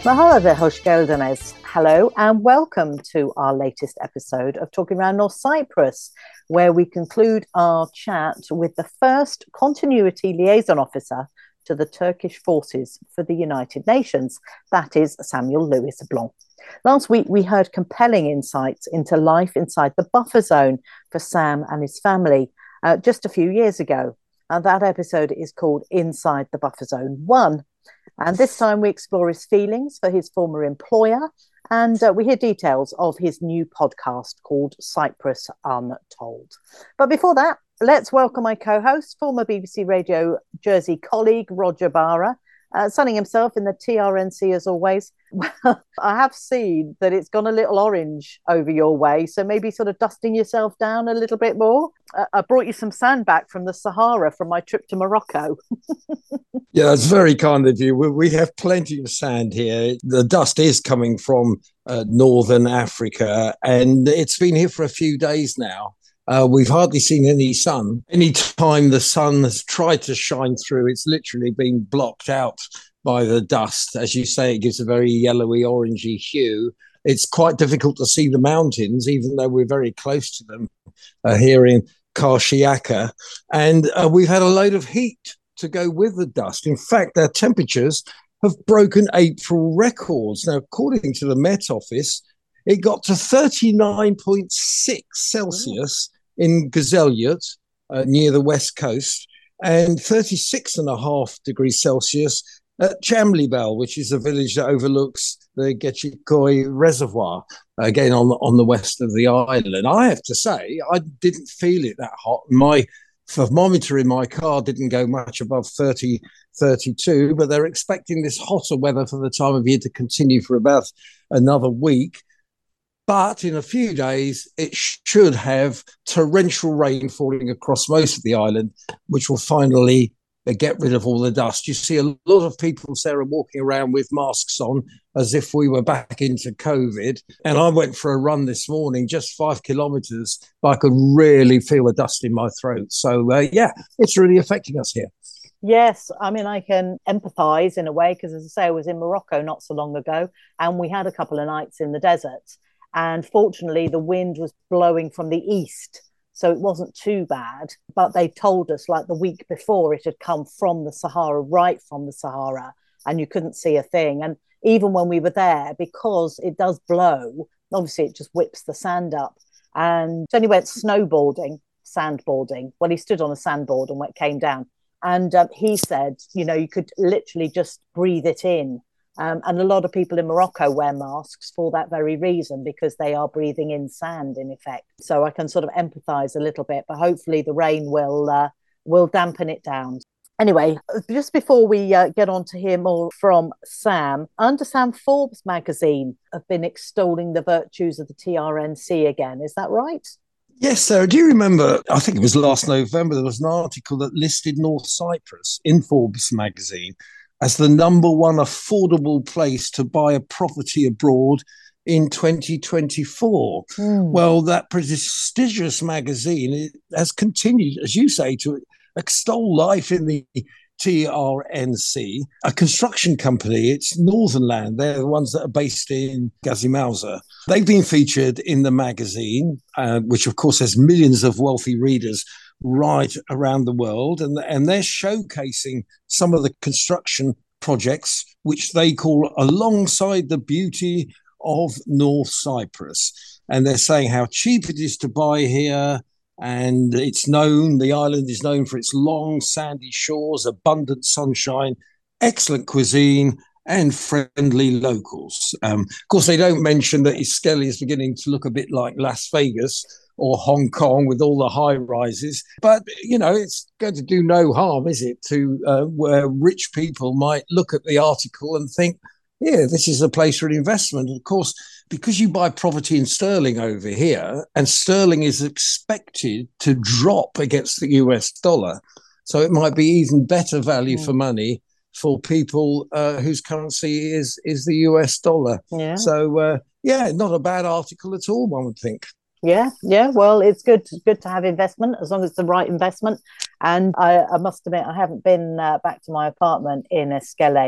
Mahalo there, Hoshgeldanes. Hello and welcome to our latest episode of Talking Around North Cyprus, where we conclude our chat with the first continuity liaison officer to the Turkish forces for the United Nations, that is Samuel Lewis Blanc. Last week, we heard compelling insights into life inside the buffer zone for Sam and his family just a few years ago. And that episode is called Inside the Buffer Zone 1. And this time we explore his feelings for his former employer and we hear details of his new podcast called Cyprus Untold. But before that, let's welcome my co-host, former BBC Radio Jersey colleague, Roger Barra, sunning himself in the TRNC as always. Well, I have seen that it's gone a little orange over your way, so maybe sort of dusting yourself down a little bit more. I brought you some sand back from the Sahara from my trip to Morocco. Yeah, that's very kind of you. We have plenty of sand here. The dust is coming from northern Africa, and it's been here for a few days now. We've hardly seen any sun. Any time the sun has tried to shine through, it's literally been blocked out by the dust. As you say, it gives a very yellowy, orangey hue. It's quite difficult to see the mountains, even though we're very close to them here in Karşıyaka. And we've had a load of heat to go with the dust. In fact, our temperatures have broken April records. Now, according to the Met Office, it got to 39.6 Celsius in Gazelyurt, near the west coast, and 36.5 degrees Celsius at Chamlibel, which is a village that overlooks the Geçikköy Reservoir, again on the west of the island. I have to say, I didn't feel it that hot. My thermometer in my car didn't go much above 30, 32, but they're expecting this hotter weather for the time of year to continue for about another week. But in a few days, it should have torrential rain falling across most of the island, which will finally get rid of all the dust. You see a lot of people, Sarah, walking around with masks on as if we were back into COVID. And I went for a run this morning, just 5 kilometers, but I could really feel the dust in my throat. So, yeah, it's really affecting us here. Yes, I mean, I can empathise in a way because, as I say, I was in Morocco not so long ago and we had a couple of nights in the desert. And fortunately, the wind was blowing from the east, so it wasn't too bad. But they told us, like the week before, it had come from the Sahara, right from the Sahara, and you couldn't see a thing. And even when we were there, because it does blow, obviously it just whips the sand up. And Tony went sandboarding. Well, he stood on a sandboard and came down. And he said, you could literally just breathe it in. And a lot of people in Morocco wear masks for that very reason, because they are breathing in sand, in effect. So I can sort of empathise a little bit, but hopefully the rain will dampen it down. Anyway, just before we get on to hear more from Sam, I understand Forbes magazine have been extolling the virtues of the TRNC again. Is that right? Yes, Sarah. Do you remember, I think it was last November, there was an article that listed North Cyprus in Forbes magazine as the number one affordable place to buy a property abroad in 2024. Well, that prestigious magazine has continued, as you say, to extol life in the TRNC, a construction company. It's Northern Land. They're the ones that are based in Gazi They've been featured in the magazine, which of course has millions of wealthy readers right around the world, and they're showcasing some of the construction projects which they call alongside the beauty of North Cyprus. And they're saying how cheap it is to buy here, and the island is known for its long sandy shores, abundant sunshine, excellent cuisine, and friendly locals. Of course, they don't mention that Iskele is beginning to look a bit like Las Vegas or Hong Kong with all the high rises. But, it's going to do no harm, is it, to where rich people might look at the article and think, yeah, this is a place for an investment. Of course, because you buy property in sterling over here, and sterling is expected to drop against the US dollar. So it might be even better value for money for people whose currency is the US dollar. Yeah. So, not a bad article at all, one would think. Yeah. Well, it's good to have investment, as long as it's the right investment. And I must admit, I haven't been back to my apartment in Iskele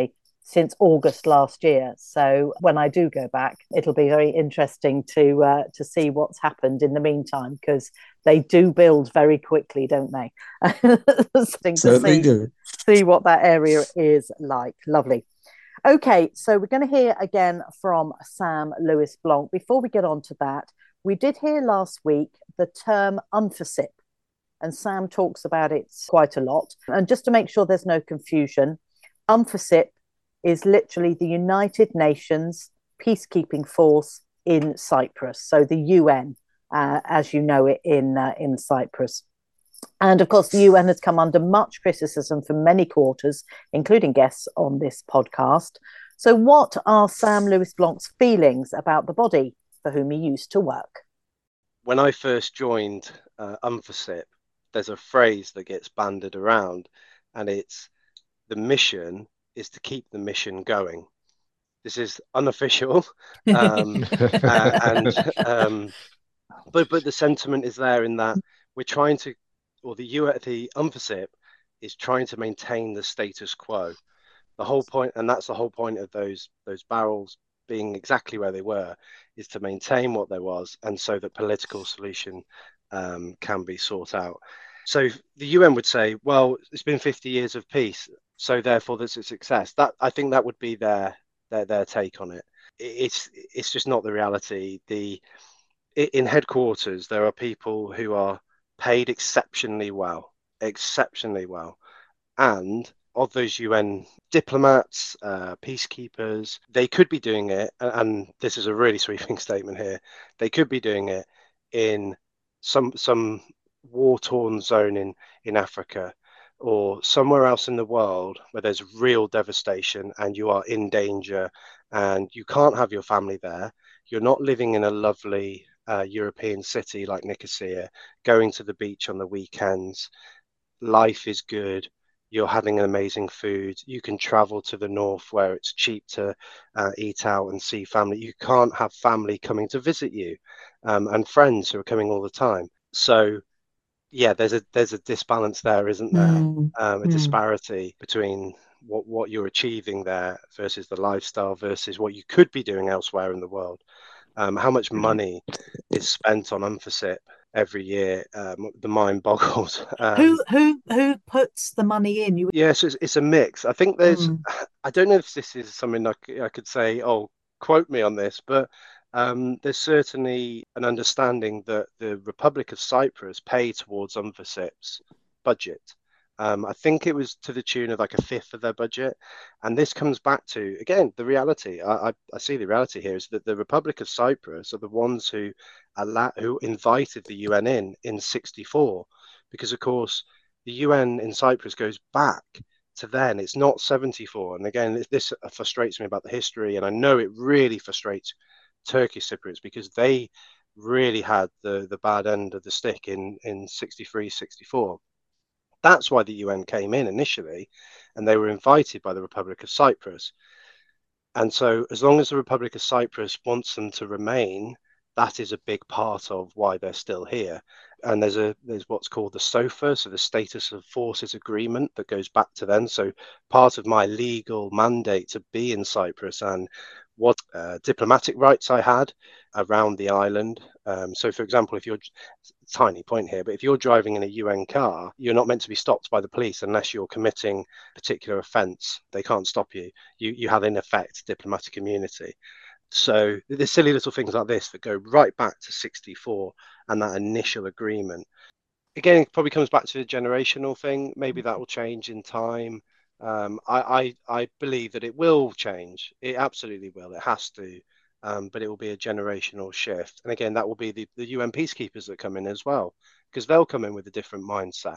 since August last year. So when I do go back, it'll be very interesting to see what's happened in the meantime, because they do build very quickly, don't they? Certainly do. See what that area is like. Lovely. Okay, so we're going to hear again from Sam Lewis Blanc. Before we get on to that, we did hear last week the term UNFICYP, and Sam talks about it quite a lot. And just to make sure there's no confusion, UNFICYP is literally the United Nations peacekeeping force in Cyprus. So the UN, as you know it in Cyprus. And of course, the UN has come under much criticism from many quarters, including guests on this podcast. So, what are Sam Lewis Blanc's feelings about the body for whom he used to work? When I first joined UNFICYP, there's a phrase that gets bandied around, and it's the mission is to keep the mission going. This is unofficial, but the sentiment is there in that we're trying to, or the UNFICYP is trying to maintain the status quo. The whole point, and that's the whole point of those barrels being exactly where they were, is to maintain what there was, and so that political solution can be sought out. So the UN would say, well, it's been 50 years of peace, so therefore there's a success. That, I think, that would be their take on it. It's just not the reality. In headquarters, there are people who are paid exceptionally well, and of those UN diplomats, peacekeepers, they could be doing it, and this is a really sweeping statement here, they could be doing it in some war-torn zone in Africa, or somewhere else in the world where there's real devastation and you are in danger and you can't have your family there. You're not living in a lovely European city like Nicosia, going to the beach on the weekends. Life is good. You're having an amazing food. You can travel to the north where it's cheap to eat out and see family. You can't have family coming to visit you, and friends who are coming all the time. So yeah, there's a disbalance there, isn't there? A disparity between what you're achieving there versus the lifestyle versus what you could be doing elsewhere in the world. How much money is spent on UNFICYP every year? The mind boggles. Who puts the money in? Yes, it's a mix. I think there's. I don't know if this is something I could say. Oh, quote me on this, but there's certainly an understanding that the Republic of Cyprus pay towards UNFICYP's budget. I think it was to the tune of like a fifth of their budget. And this comes back to, again, the reality. I see the reality here is that the Republic of Cyprus are the ones who invited the UN in 64. Because, of course, the UN in Cyprus goes back to then. It's not 74. And again, this frustrates me about the history. And I know it really frustrates Turkish Cypriots because they really had the bad end of the stick in 63, 64. That's why the UN came in initially, and they were invited by the Republic of Cyprus. And so as long as the Republic of Cyprus wants them to remain, that is a big part of why they're still here. And there's what's called the SOFA, so the Status of Forces Agreement, that goes back to then. So part of my legal mandate to be in Cyprus and what diplomatic rights I had around the island. So, for example, if you're tiny point here, but if you're driving in a UN car, you're not meant to be stopped by the police unless you're committing a particular offence. They can't stop you. You have, in effect, diplomatic immunity. So there's silly little things like this that go right back to 64 and that initial agreement. Again, it probably comes back to the generational thing. Maybe that will change in time. I believe that it will change. It absolutely will. It has to. But it will be a generational shift. And again, that will be the UN peacekeepers that come in as well, because they'll come in with a different mindset.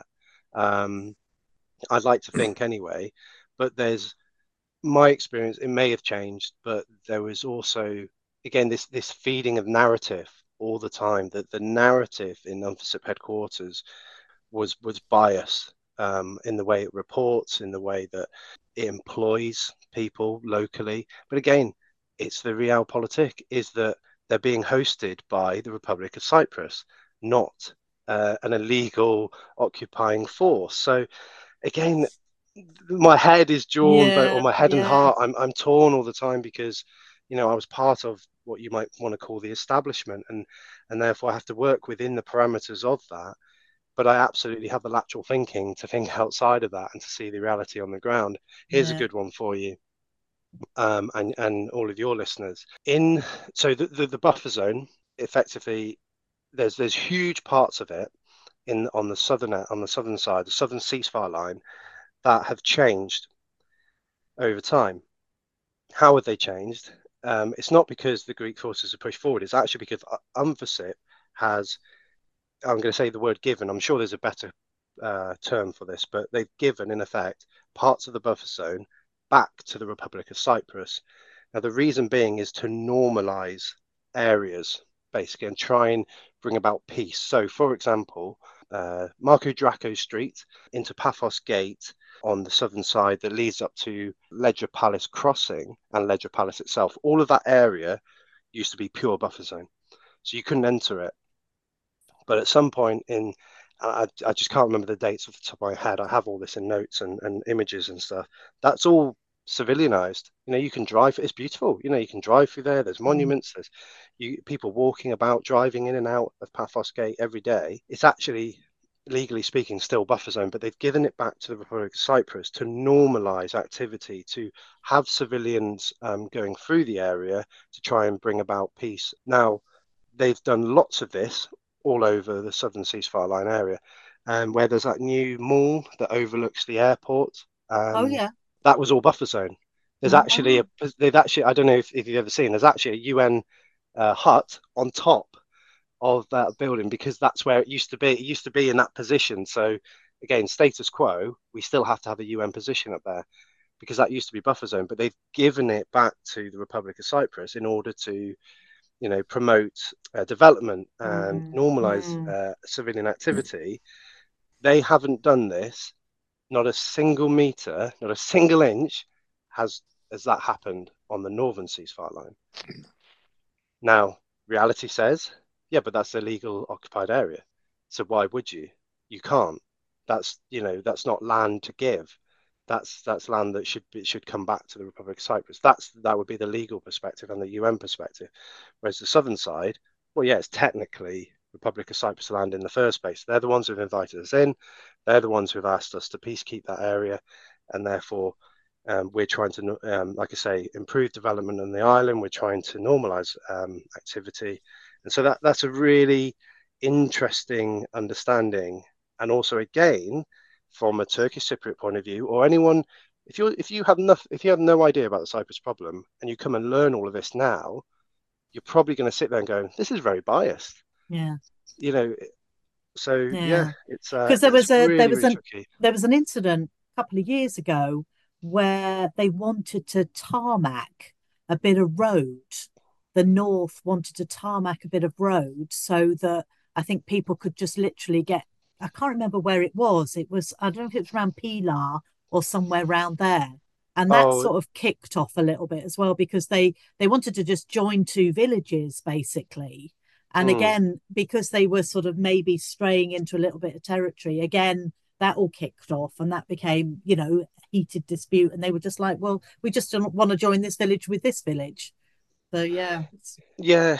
I'd like to think anyway, but there's my experience, it may have changed, but there was also, again, this feeding of narrative all the time, that the narrative in UNFICYP headquarters was biased in the way it reports, in the way that it employs people locally. But again, it's the realpolitik, is that they're being hosted by the Republic of Cyprus, not an illegal occupying force. So again, my head is drawn, but Yeah, or my head and yeah, heart, I'm torn all the time because, I was part of what you might want to call the establishment, and therefore I have to work within the parameters of that. But I absolutely have the lateral thinking to think outside of that and to see the reality on the ground. Here's a yeah. good one for you, and all of your listeners. So the buffer zone, effectively, there's huge parts of it on the southern side, the southern ceasefire line, that have changed over time. How have they changed? It's not because the Greek forces have pushed forward. It's actually because UNFICYP has, I'm going to say the word given. I'm sure there's a better term for this, but they've given, in effect, parts of the buffer zone back to the Republic of Cyprus. Now, the reason being is to normalize areas, basically, and try and bring about peace. So, for example, Marco Draco Street into Paphos Gate on the southern side that leads up to Ledger Palace Crossing and Ledger Palace itself, all of that area used to be pure buffer zone. So you couldn't enter it. But at some point I just can't remember the dates off the top of my head. I have all this in notes and images and stuff. That's all civilianized. You can drive. It's beautiful. You can drive through there. There's monuments. There's people walking about, driving in and out of Paphos Gate every day. It's actually, legally speaking, still buffer zone, but they've given it back to the Republic of Cyprus to normalize activity, to have civilians going through the area to try and bring about peace. Now, they've done lots of this all over the southern ceasefire line area, and where there's that new mall that overlooks the airport. Oh, yeah. That was all buffer zone. There's actually Oh, they've actually, I don't know if you've ever seen, there's actually a UN hut on top of that building because that's where it used to be. It used to be in that position. So again, status quo, we still have to have a UN position up there because that used to be buffer zone, but they've given it back to the Republic of Cyprus in order to promote development and normalize mm. civilian activity. They haven't done this. Not a single meter, not a single inch has that happened on the northern ceasefire line. Now, reality says, yeah, but that's a legal occupied area. So why would you? You can't. That's not land to give. That's land that should come back to the Republic of Cyprus. That would be the legal perspective and the UN perspective. Whereas the southern side, well, yeah, it's technically Republic of Cyprus land in the first place. They're the ones who've invited us in. They're the ones who've asked us to peacekeep that area, and therefore we're trying to, like I say, improve development on the island. We're trying to normalise activity, and so that's a really interesting understanding. And also, again, from a Turkish Cypriot point of view, or anyone, if you have no idea about the Cyprus problem, and you come and learn all of this now, you're probably going to sit there and go, "This is very biased," Yeah, you know. So yeah, yeah. it's Because it's really really tricky. there was an incident a couple of years ago where they wanted to tarmac a bit of road. The North wanted to tarmac a bit of road so that I think people could just literally get. I can't remember where it was. It was, I don't know if it was around Pilar or somewhere around there. And that Oh, sort of kicked off a little bit as well because they wanted to just join two villages basically. And mm, again, because they were sort of maybe straying into a little bit of territory, again, that all kicked off and that became, heated dispute. And they were just like, well, we just don't want to join this village with this village. So yeah, yeah,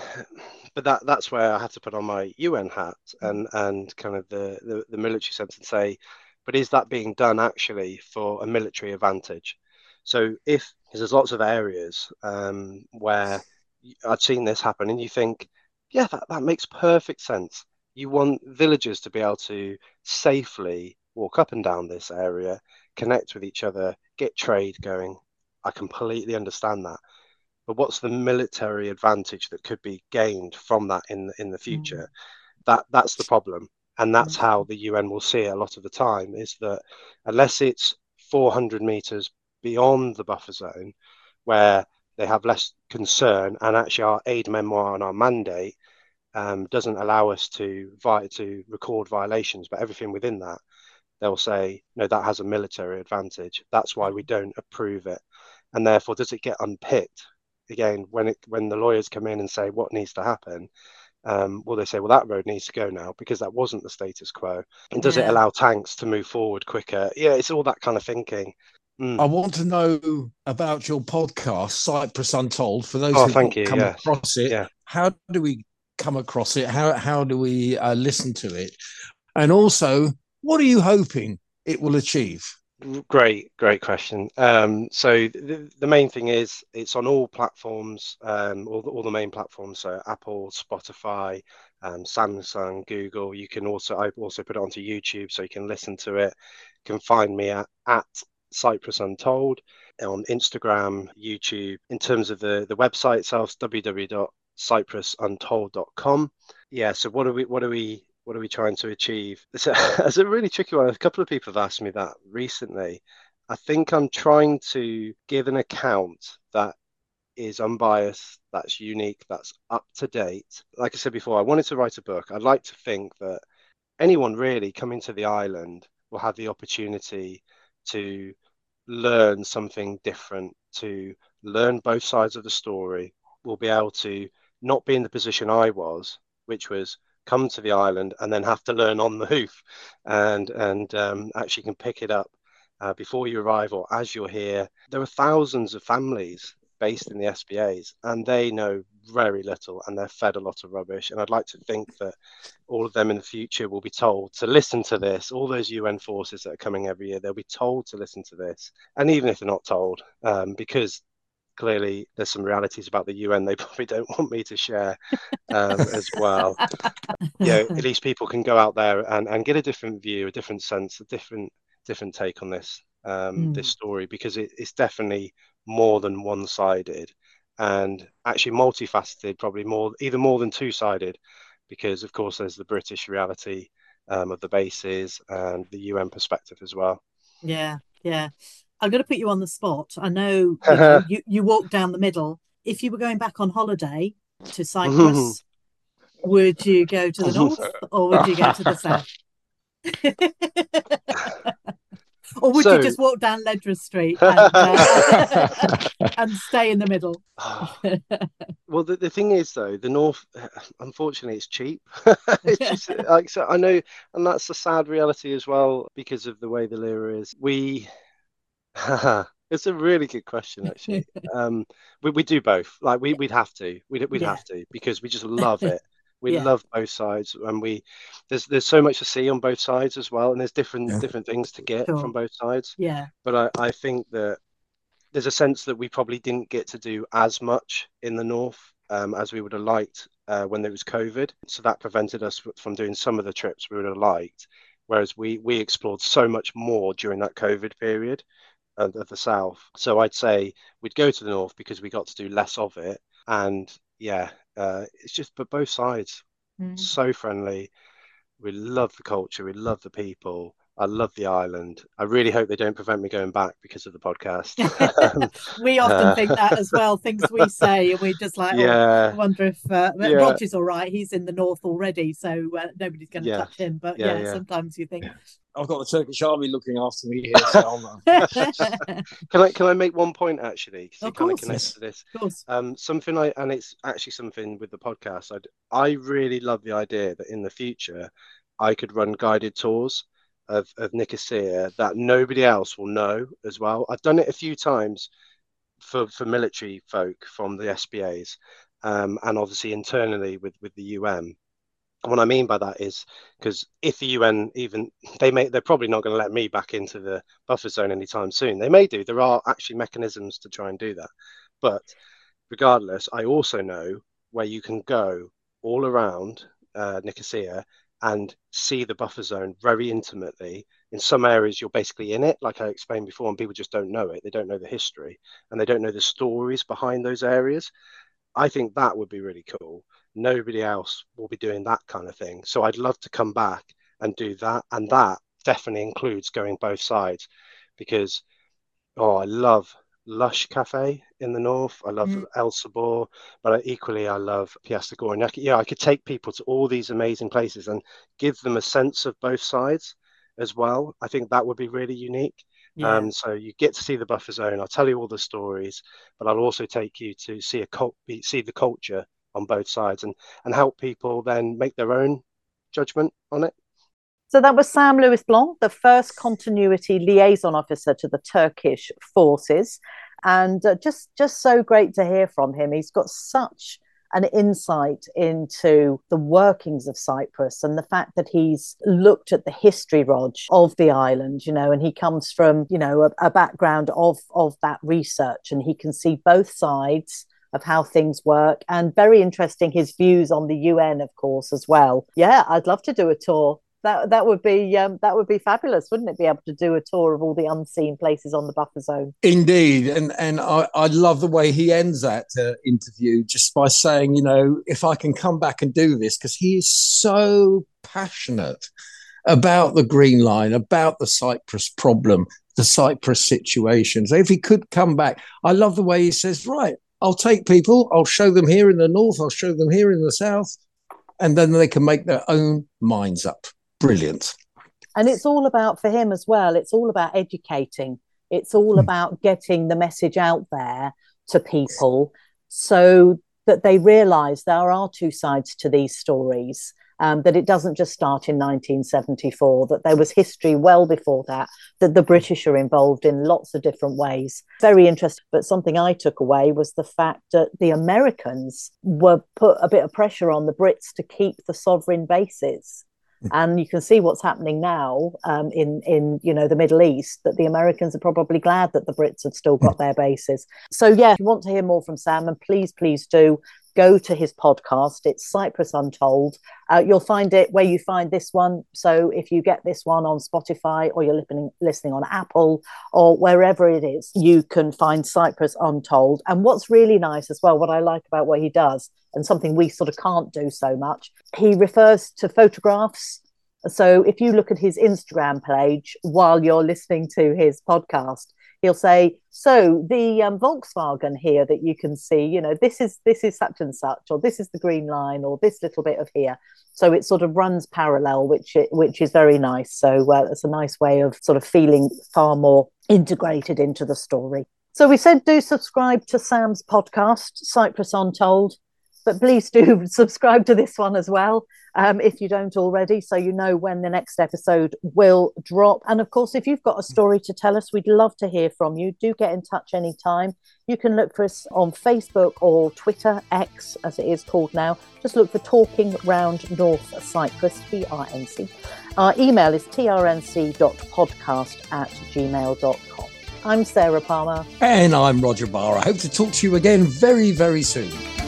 but that's where I have to put on my UN hat and kind of the military sense and say, but is that being done actually for a military advantage? So if because there's lots of areas where I've seen this happen, and you think, yeah, that makes perfect sense. You want villagers to be able to safely walk up and down this area, connect with each other, get trade going. I completely understand that. But what's the military advantage that could be gained from that in the mm, future? That's the problem, and that's mm, how the UN will see it a lot of the time. Is that unless it's 400 meters beyond the buffer zone, where they have less concern, and actually our aid memoir and our mandate doesn't allow us to record violations, but everything within that, they'll say no, that has a military advantage. That's why we don't approve it, and therefore does it get unpicked again when the lawyers come in and say what needs to happen? Will they say, well, that road needs to go now because that wasn't the status quo? And does it Yeah. allow tanks to move forward quicker? Yeah, it's all that kind of thinking. I want to know about your podcast, Cyprus Untold. For those Oh, who've thank not you. come Yes. across it, Yeah. how do we come across it? How do we listen to it? And also, what are you hoping it will achieve? Great question. So the main thing is it's on all platforms, all the main platforms, so Apple, Spotify, Samsung, Google. I also put it onto YouTube, so you can listen to it. You can find me at Cyprus Untold on Instagram, YouTube. In terms of the website itself, www.cyprusuntold.com. Yeah. So what are we trying to achieve? It's a really tricky one. A couple of people have asked me that recently. I think I'm trying to give an account that is unbiased, that's unique, that's up to date. Like I said before, I wanted to write a book. I'd like to think that anyone really coming to the island will have the opportunity to learn something different, to learn both sides of the story. Will be able to not be in the position I was, which was come to the island and then have to learn on the hoof, and actually can pick it up before you arrive or as you're here. There are thousands of families based in the SBAs, and they know very little, and they're fed a lot of rubbish. And I'd like to think that all of them in the future will be told to listen to this. All those UN forces that are coming every year, they'll be told to listen to this. And even if they're not told, because clearly there's some realities about the UN they probably don't want me to share as well. At least people can go out there and get a different view, a different sense, a different take on this this story, because it's definitely more than one-sided and actually multifaceted, probably even more than two-sided, because of course there's the British reality of the bases and the UN perspective as well. Yeah, yeah. I'm going to put you on the spot. I know, you walk down the middle. If you were going back on holiday to Cyprus, would you go to the north or would you go to the south? Or would you just walk down Ledra Street and stay in the middle? Well, the thing is, though, the north, unfortunately, it's cheap. It's just like, so I know, and that's the sad reality as well because of the way the lira is. It's a really good question, actually. We do both. Like we'd have to, we'd have to, because we just love it. We love both sides, and there's so much to see on both sides as well, and there's different things to get from both sides. Yeah. But I think that there's a sense that we probably didn't get to do as much in the north as we would have liked when there was COVID. So that prevented us from doing some of the trips we would have liked. Whereas we explored so much more during that COVID period of the south. So I'd say we'd go to the north because we got to do less of it. And it's just, but both sides, so friendly. We love the culture. We love the people. I love the island. I really hope they don't prevent me going back because of the podcast. We often think that as well, things we say, and we're just like, I wonder if Roger's all right. He's in the north already, so nobody's going to touch him. But sometimes you think, I've got the Turkish army looking after me here. So Can I make one point, actually? Of course. Connects to this. Of course. And it's actually something with the podcast. I really love the idea that in the future I could run guided tours of Nicosia that nobody else will know as well. I've done it a few times for military folk from the SBAs, and obviously internally with the UN. And what I mean by that is because if the UN they're probably not going to let me back into the buffer zone anytime soon. They may do. There are actually mechanisms to try and do that. But regardless, I also know where you can go all around Nicosia and see the buffer zone very intimately. In some areas, you're basically in it, like I explained before, and people just don't know it. They don't know the history and they don't know the stories behind those areas. I think that would be really cool. Nobody else will be doing that kind of thing. So I'd love to come back and do that. And that definitely includes going both sides because, I love Lush Cafe in the north. I love El Sabor, but equally I love Piazza Gorn. I could take people to all these amazing places and give them a sense of both sides as well. I think that would be really unique. Yeah. So you get to see the buffer zone. I'll tell you all the stories, but I'll also take you to see the culture on both sides and help people then make their own judgment on it. So that was Sam Lewis Blanc, the first continuity liaison officer to the Turkish forces. And just so great to hear from him. He's got such an insight into the workings of Cyprus and the fact that he's looked at the history, Rog, of the island, and he comes from, a background of that research, and he can see both sides of how things work, and very interesting, his views on the UN, of course, as well. Yeah, I'd love to do a tour. That would be fabulous, wouldn't it? Be able to do a tour of all the unseen places on the buffer zone. Indeed, and I love the way he ends that interview just by saying, if I can come back and do this, because he is so passionate about the Green Line, about the Cyprus problem, the Cyprus situation. So if he could come back, I love the way he says, right, I'll take people, I'll show them here in the north, I'll show them here in the south, and then they can make their own minds up. Brilliant. And it's all about, for him as well, it's all about educating. It's all about getting the message out there to people so that they realise there are two sides to these stories, that it doesn't just start in 1974, that there was history well before that the British are involved in lots of different ways. Very interesting. But something I took away was the fact that the Americans were put a bit of pressure on the Brits to keep the sovereign bases. And you can see what's happening now in the Middle East, that the Americans are probably glad that the Brits have still got their bases. So, yeah, if you want to hear more from Sam, and please do go to his podcast. It's Cyprus Untold. You'll find it where you find this one. So if you get this one on Spotify, or you're listening on Apple, or wherever it is, you can find Cyprus Untold. And what's really nice as well, what I like about what he does, and something we sort of can't do so much, he refers to photographs. So if you look at his Instagram page while you're listening to his podcast, he'll say, so the Volkswagen here that you can see, this is such and such, or this is the Green Line, or this little bit of here. So it sort of runs parallel, which is very nice. So it's a nice way of sort of feeling far more integrated into the story. So we said do subscribe to Sam's podcast, Cyprus Untold. But please do subscribe to this one as well, if you don't already, so you know when the next episode will drop. And of course, if you've got a story to tell us, we'd love to hear from you. Do get in touch anytime. You can look for us on Facebook or Twitter, X as it is called now. Just look for Talking Round North Cyprus, TRNC. Our email is trnc.podcast@gmail.com. I'm Sarah Palmer. And I'm Roger Barr. I hope to talk to you again very, very soon.